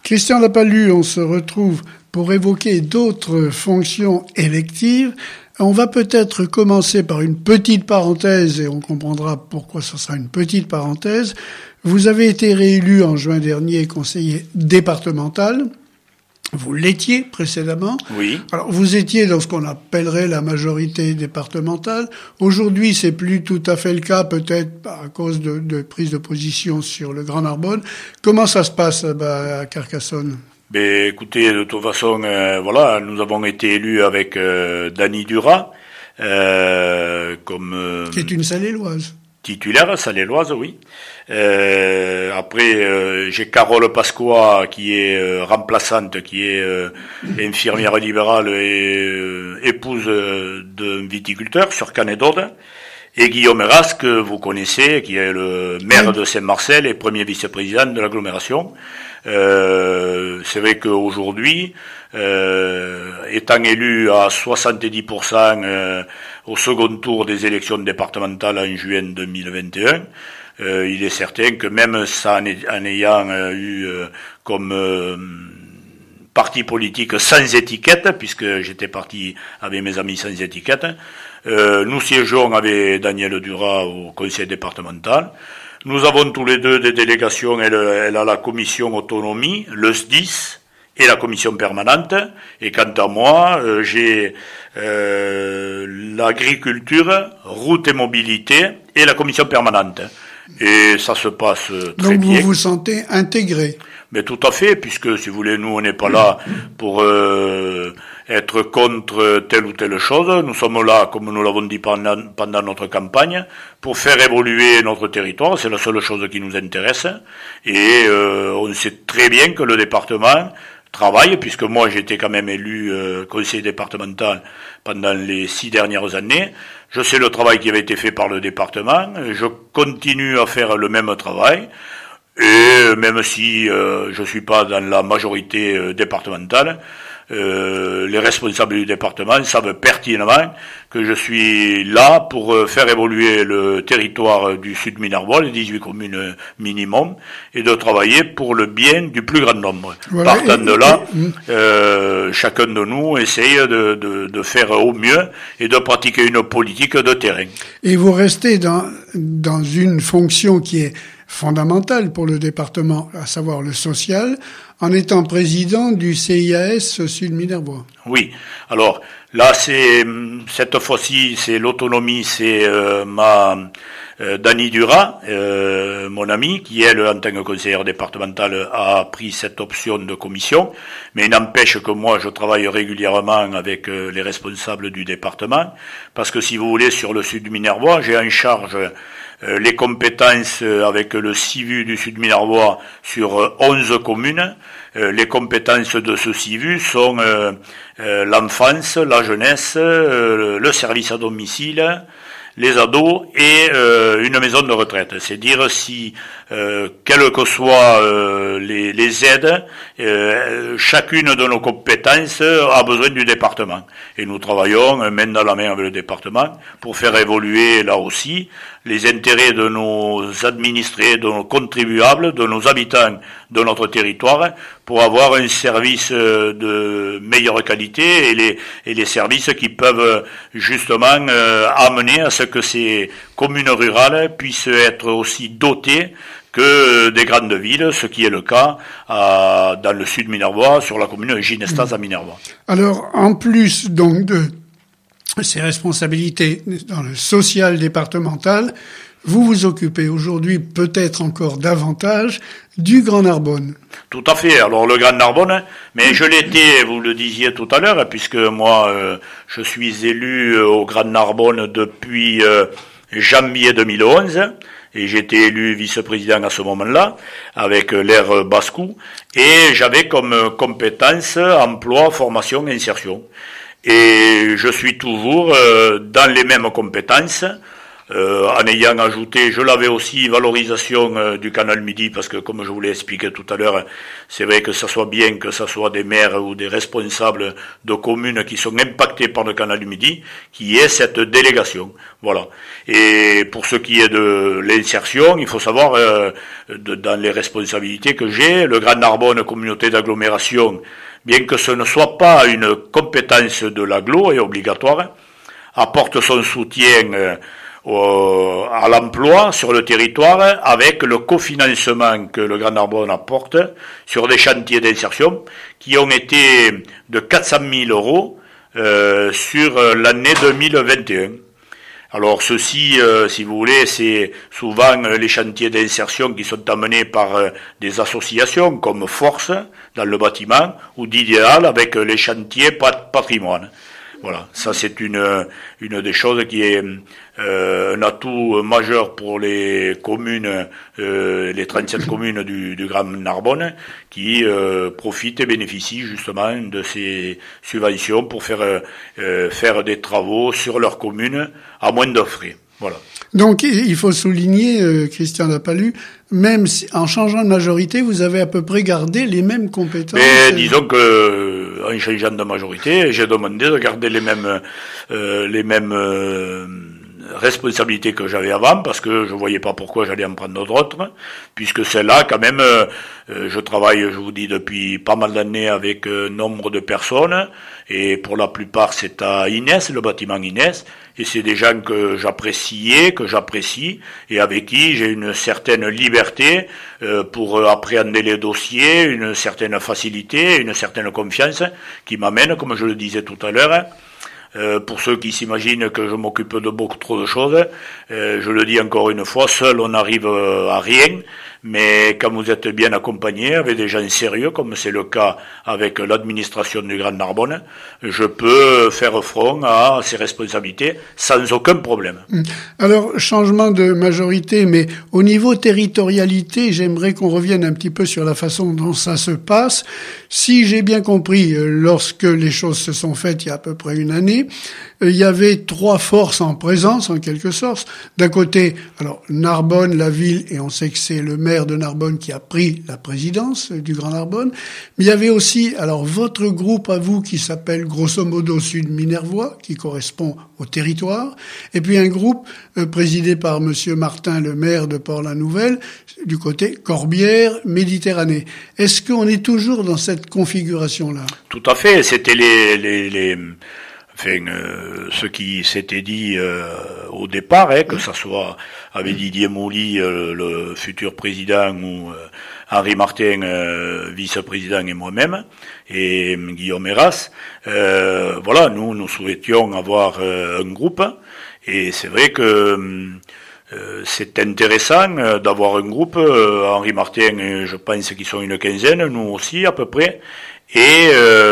Christian Lapalus, on se retrouve pour évoquer d'autres fonctions électives. On va peut-être commencer par une petite parenthèse et on comprendra pourquoi ce sera une petite parenthèse. Vous avez été réélu en juin dernier conseiller départemental. Vous l'étiez précédemment. Oui. Alors, vous étiez dans ce qu'on appellerait la majorité départementale. Aujourd'hui, c'est plus tout à fait le cas, peut-être à cause de prise de position sur le Grand Narbonne. Comment ça se passe à Carcassonne? Ben, écoutez, de toute façon, voilà, nous avons été élus avec Dany Duras, comme qui est une Saléloise. Titulaire, Saléloise, oui. Après, j'ai Carole Pasqua qui est remplaçante, qui est infirmière libérale et épouse d'un viticulteur sur Canet d'Aude. Et Guillaume Heras, que vous connaissez, qui est le maire de Saint-Marcel et premier vice-président de l'agglomération. C'est vrai qu'aujourd'hui, étant élu à 70% au second tour des élections départementales en juin 2021, il est certain que même en ayant eu comme parti politique sans étiquette, puisque j'étais parti avec mes amis sans étiquette, nous siégeons avec Daniel Duras au conseil départemental. Nous avons tous les deux des délégations, elle a la commission autonomie, le SDIS et la commission permanente. Et quant à moi, j'ai l'agriculture, route et mobilité et la commission permanente. Et ça se passe très bien. Donc vous vous sentez intégré? Mais tout à fait, puisque si vous voulez, nous on n'est pas là pour être contre telle ou telle chose. Nous sommes là, comme nous l'avons dit pendant notre campagne, pour faire évoluer notre territoire. C'est la seule chose qui nous intéresse. Et on sait très bien que le département travaille, puisque moi j'étais quand même élu conseiller départemental pendant les 6 dernières années. Je sais le travail qui avait été fait par le département. Je continue à faire le même travail. Et même si je suis pas dans la majorité départementale, les responsables du département savent pertinemment que je suis là pour faire évoluer le territoire du Sud Minervois, les 18 communes minimum, et de travailler pour le bien du plus grand nombre. Voilà, partant de là, chacun de nous essaye de faire au mieux et de pratiquer une politique de terrain. Et vous restez dans une fonction qui est fondamentale pour le département, à savoir le social, en étant président du CIAS Sud-Minervois. Oui. Alors, là, cette fois-ci, c'est l'autonomie, c'est Dany Duras, mon ami, qui, elle, en tant que conseillère départementale, a pris cette option de commission. Mais il n'empêche que moi, je travaille régulièrement avec les responsables du département, parce que si vous voulez, sur le Sud-Minervois, j'ai en charge les compétences avec le CIVU du Sud-Minervois sur 11 communes. Les compétences de ce CIVU sont l'enfance, la jeunesse, le service à domicile, les ados et une maison de retraite. C'est dire si, quelles que soient les aides, chacune de nos compétences a besoin du département. Et nous travaillons main dans la main avec le département pour faire évoluer là aussi les intérêts de nos administrés, de nos contribuables, de nos habitants de notre territoire, pour avoir un service de meilleure qualité et les services qui peuvent justement amener à ce que ces communes rurales puissent être aussi dotées que des grandes villes, ce qui est le cas dans le sud minervois, sur la commune de Ginestaz à Minervois. Alors, en plus donc de ces responsabilités dans le social départemental, vous vous occupez aujourd'hui peut-être encore davantage du Grand Narbonne. Tout à fait. Alors le Grand Narbonne, mais je l'étais, vous le disiez tout à l'heure, puisque moi je suis élu au Grand Narbonne depuis janvier 2011. Et j'étais élu vice-président à ce moment-là, avec l'ère Bascou, et j'avais comme compétence emploi, formation et insertion. Et je suis toujours dans les mêmes compétences, en ayant ajouté, je l'avais aussi, valorisation du canal Midi, parce que comme je vous l'ai expliqué tout à l'heure, c'est vrai que ça soit bien que ça soit des maires ou des responsables de communes qui sont impactés par le canal du Midi, qui ait cette délégation. Voilà. Et pour ce qui est de l'insertion, il faut savoir, dans les responsabilités que j'ai, le Grand Narbonne communauté d'agglomération, bien que ce ne soit pas une compétence de l'agglo et obligatoire, apporte son soutien à l'emploi sur le territoire avec le cofinancement que le Grand Narbonne apporte sur des chantiers d'insertion qui ont été de 400 000 euros sur l'année 2021. Alors ceci, si vous voulez, c'est souvent les chantiers d'insertion qui sont amenés par des associations comme Force dans le bâtiment ou d'Idéal avec les chantiers patrimoine. Voilà, ça c'est une des choses qui est un atout majeur pour les communes, les 37 communes du Grand Narbonne qui profitent et bénéficient justement de ces subventions pour faire des travaux sur leur commune à moins de frais. Voilà. Donc, il faut souligner, Christian Lapalus, même si, en changeant de majorité, vous avez à peu près gardé les mêmes compétences. Mais disons que, en changeant de majorité, j'ai demandé de garder les mêmes responsabilités que j'avais avant, parce que je voyais pas pourquoi j'allais en prendre d'autres, puisque celle-là, quand même, je travaille, je vous dis, depuis pas mal d'années avec nombre de personnes, et pour la plupart, c'est à Inès, le bâtiment Inès, et c'est des gens que j'apprécie, et avec qui j'ai une certaine liberté pour appréhender les dossiers, une certaine facilité, une certaine confiance, qui m'amène, comme je le disais tout à l'heure, pour ceux qui s'imaginent que je m'occupe de beaucoup trop de choses, je le dis encore une fois, seul on n'arrive à rien, mais quand vous êtes bien accompagné avec des gens sérieux, comme c'est le cas avec l'administration du Grand Narbonne, je peux faire front à ces responsabilités sans aucun problème. Alors, changement de majorité, mais au niveau territorialité, j'aimerais qu'on revienne un petit peu sur la façon dont ça se passe. Si j'ai bien compris, lorsque les choses se sont faites il y a à peu près une année, il y avait trois forces en présence, en quelque sorte. D'un côté, alors Narbonne, la ville, et on sait que c'est le maire de Narbonne qui a pris la présidence du Grand Narbonne. Mais il y avait aussi, alors votre groupe à vous qui s'appelle grosso modo Sud Minervois, qui correspond au territoire, et puis un groupe présidé par Monsieur Martin, le maire de Port-la-Nouvelle, du côté Corbière, Méditerranée. Est-ce qu'on est toujours dans cette configuration-là? Tout à fait, c'était ce qui s'était dit au départ, que ça soit avec Didier Mouly, le futur président, ou Henri Martin, vice-président, et moi-même, et Guillaume Héras. Voilà, nous souhaitions avoir un groupe, et c'est vrai que c'est intéressant d'avoir un groupe. Henri Martin, je pense qu'ils sont une quinzaine, nous aussi à peu près. Et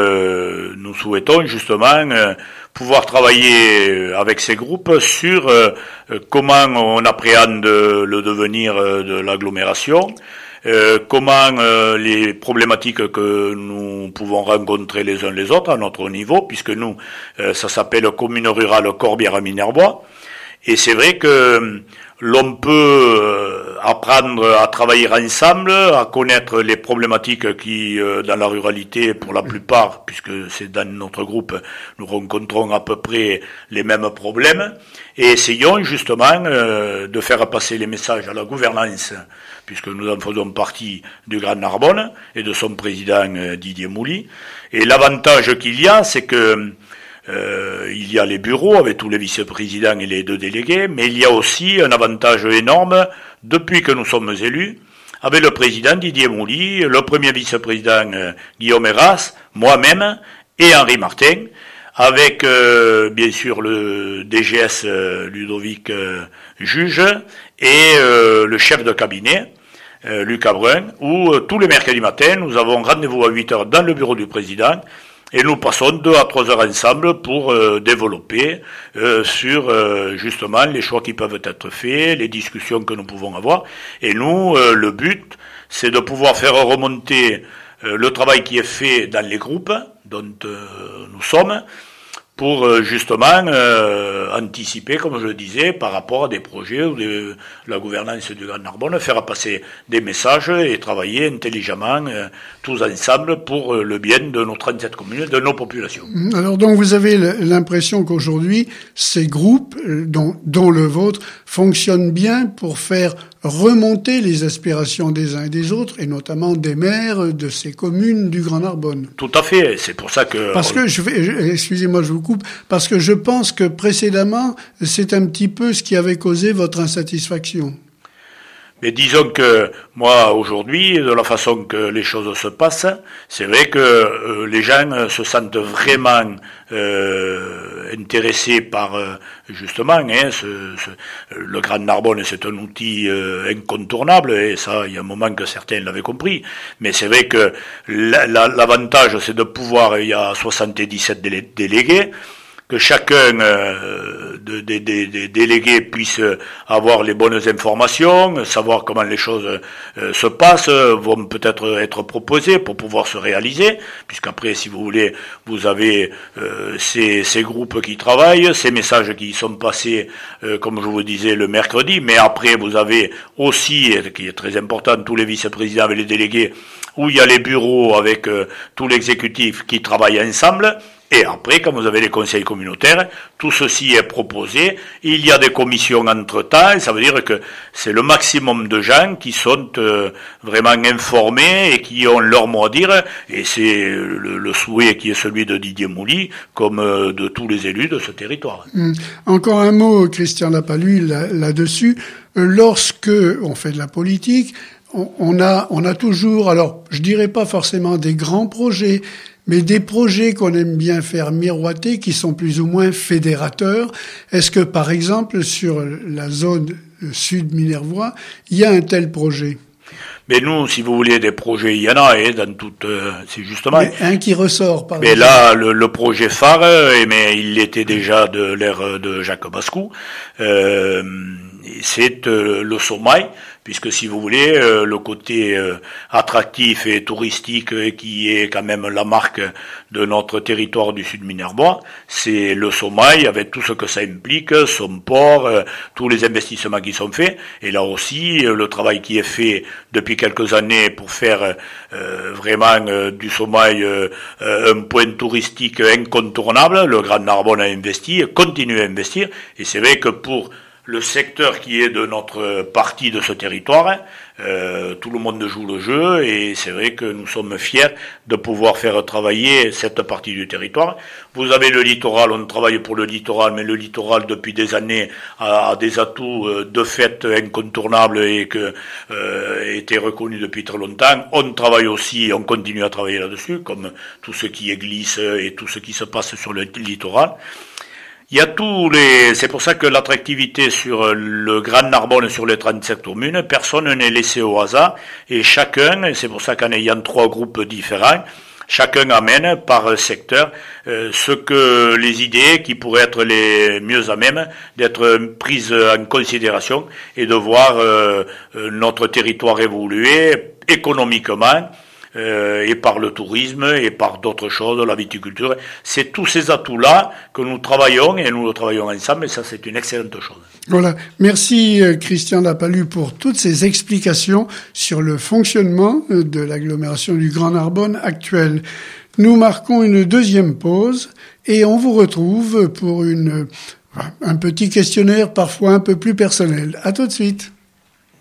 nous souhaitons justement pouvoir travailler avec ces groupes sur comment on appréhende le devenir de l'agglomération, comment les problématiques que nous pouvons rencontrer les uns les autres à notre niveau, puisque nous, ça s'appelle Commune Rurale Corbière-Minervois. Et c'est vrai que l'on peut apprendre à travailler ensemble, à connaître les problématiques qui, dans la ruralité, pour la plupart, puisque c'est dans notre groupe, nous rencontrons à peu près les mêmes problèmes, et essayons justement de faire passer les messages à la gouvernance, puisque nous en faisons partie du Grand Narbonne et de son président Didier Mouly. Et l'avantage qu'il y a, c'est que il y a les bureaux avec tous les vice-présidents et les deux délégués, mais il y a aussi un avantage énorme depuis que nous sommes élus, avec le président Didier Mouly, le premier vice-président Guillaume Héras, moi-même et Henri Martin, avec bien sûr le DGS Ludovic Juge et le chef de cabinet Lucas Brun, où tous les mercredis matins nous avons rendez-vous à 8h dans le bureau du président. Et nous passons 2 à 3 heures ensemble pour développer sur justement les choix qui peuvent être faits, les discussions que nous pouvons avoir. Et nous, le but, c'est de pouvoir faire remonter le travail qui est fait dans les groupes dont nous sommes, pour justement anticiper, comme je le disais, par rapport à des projets ou de la gouvernance du Grand Narbonne, faire passer des messages et travailler intelligemment tous ensemble pour le bien de nos 37 communes, de nos populations. Alors donc vous avez l'impression qu'aujourd'hui, ces groupes, dont le vôtre, fonctionnent bien pour faire remonter les aspirations des uns et des autres, et notamment des maires de ces communes du Grand Narbonne. Tout à fait, c'est pour ça que... Parce que, excusez-moi, je vous coupe, parce que je pense que précédemment, c'est un petit peu ce qui avait causé votre insatisfaction. Mais disons que moi aujourd'hui, de la façon que les choses se passent, c'est vrai que les gens se sentent vraiment intéressés par justement le Grand Narbonne, c'est un outil incontournable, et ça, il y a un moment que certains l'avaient compris. Mais c'est vrai que l'avantage, c'est de pouvoir, il y a 77 délégués, que chacun des délégués puisse avoir les bonnes informations, savoir comment les choses se passent, vont peut-être être proposées pour pouvoir se réaliser, puisqu'après, si vous voulez, vous avez ces groupes qui travaillent, ces messages qui sont passés, comme je vous disais, le mercredi, mais après, vous avez aussi, qui est très important, tous les vice-présidents et les délégués, où il y a les bureaux avec tout l'exécutif qui travaillent ensemble. Et après, quand vous avez les conseils communautaires, tout ceci est proposé. Il y a des commissions entre-temps, et ça veut dire que c'est le maximum de gens qui sont vraiment informés et qui ont leur mot à dire. Et c'est le souhait qui est celui de Didier Mouly, comme de tous les élus de ce territoire. Encore un mot, Christian Lapalus, là-dessus. Lorsque on fait de la politique, on a toujours, alors je dirais pas forcément des grands projets, mais des projets qu'on aime bien faire miroiter, qui sont plus ou moins fédérateurs. Est-ce que, par exemple, sur la zone sud-minervois, il y a un tel projet? Mais nous, si vous voulez, des projets, il y en a, dans toute, c'est justement. Mais un qui ressort, par exemple. Mais là, le projet phare, mais il était déjà de l'ère de Jacques Bascou, c'est le Sommail, puisque si vous voulez, le côté attractif et touristique qui est quand même la marque de notre territoire du Sud minervois, c'est le Sommail avec tout ce que ça implique, son port, tous les investissements qui sont faits, et là aussi le travail qui est fait depuis quelques années pour faire vraiment du Sommail un point touristique incontournable. Le Grand Narbonne a investi et continue à investir, et c'est vrai que pour le secteur qui est de notre partie de ce territoire, tout le monde joue le jeu, et c'est vrai que nous sommes fiers de pouvoir faire travailler cette partie du territoire. Vous avez le littoral, on travaille pour le littoral, mais le littoral depuis des années a des atouts de fait incontournables et que était reconnu depuis très longtemps. On travaille aussi, on continue à travailler là-dessus, comme tout ce qui est glisse et tout ce qui se passe sur le littoral. Il y a c'est pour ça que l'attractivité sur le Grand Narbonne, sur les 37 communes, personne n'est laissé au hasard, et chacun, et c'est pour ça qu'en ayant 3 groupes différents, chacun amène par secteur ce que les idées qui pourraient être les mieux à même d'être prises en considération et de voir notre territoire évoluer économiquement, et par le tourisme et par d'autres choses, la viticulture. C'est tous ces atouts-là que nous travaillons, et nous le travaillons ensemble, et ça c'est une excellente chose. Voilà. Merci Christian Lapalus pour toutes ces explications sur le fonctionnement de l'agglomération du Grand Narbonne actuelle. Nous marquons une deuxième pause et on vous retrouve pour un petit questionnaire parfois un peu plus personnel. À tout de suite.